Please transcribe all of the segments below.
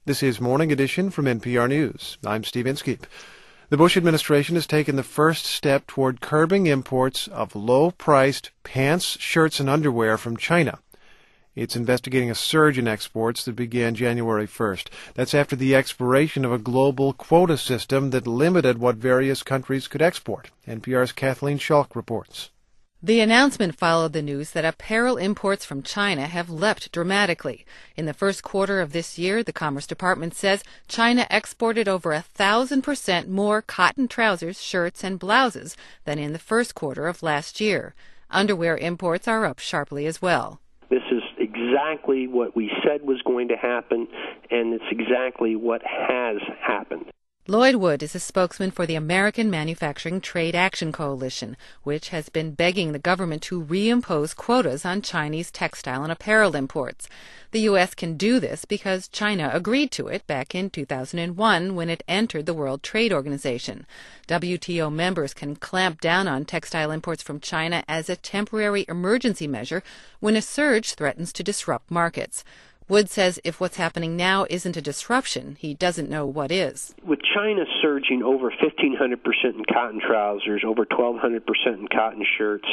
This is Morning Edition from NPR News. I'm Steve Inskeep. The Bush administration has taken the first step toward curbing imports of low-priced pants, shirts, and underwear from China. It's investigating a surge in exports that began January 1st. That's after the expiration of a global quota system that limited what various countries could export. NPR's Kathleen Schalk reports. The announcement followed the news that apparel imports from China have leapt dramatically. In the first quarter of this year, the Commerce Department says China exported over 1,000% more cotton trousers, shirts, and blouses than in the first quarter of last year. Underwear imports are up sharply as well. This is exactly what we said was going to happen, and it's exactly what has happened. Lloyd Wood is a spokesman for the American Manufacturing Trade Action Coalition, which has been begging the government to reimpose quotas on Chinese textile and apparel imports. The U.S. can do this because China agreed to it back in 2001 when it entered the World Trade Organization. WTO members can clamp down on textile imports from China as a temporary emergency measure when a surge threatens to disrupt markets. Wood says if what's happening now isn't a disruption, he doesn't know what is. With China surging over 1,500% in cotton trousers, over 1,200% in cotton shirts,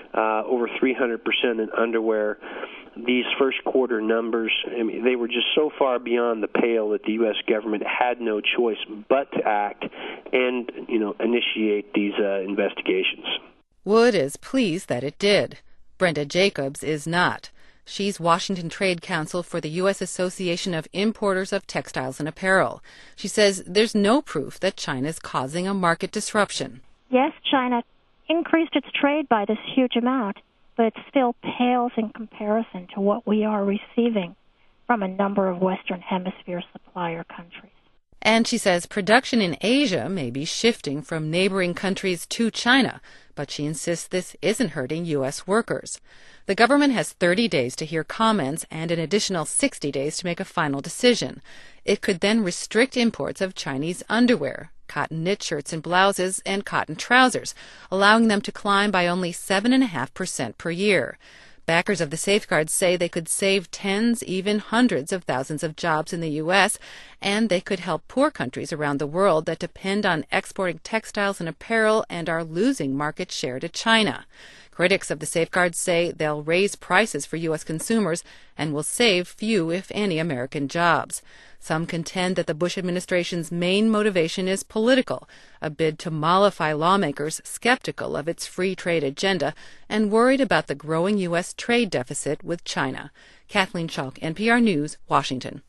over 300% in underwear, these first quarter numbers, they were just so far beyond the pale that the U.S. government had no choice but to act and, initiate these investigations. Wood is pleased that it did. Brenda Jacobs is not. She's Washington Trade Counsel for the U.S. Association of Importers of Textiles and Apparel. She says there's no proof that China's causing a market disruption. Yes, China increased its trade by this huge amount, but it still pales in comparison to what we are receiving from a number of Western Hemisphere supplier countries. And she says production in Asia may be shifting from neighboring countries to China, but she insists this isn't hurting U.S. workers. The government has 30 days to hear comments and an additional 60 days to make a final decision. It could then restrict imports of Chinese underwear, cotton knit shirts and blouses, and cotton trousers, allowing them to climb by only 7.5% per year. Backers of the safeguards say they could save tens, even hundreds of thousands of jobs in the U.S., and they could help poor countries around the world that depend on exporting textiles and apparel and are losing market share to China. Critics of the safeguards say they'll raise prices for U.S. consumers and will save few, if any, American jobs. Some contend that the Bush administration's main motivation is political, a bid to mollify lawmakers skeptical of its free trade agenda and worried about the growing U.S. trade deficit with China. Kathleen Schalk, NPR News, Washington.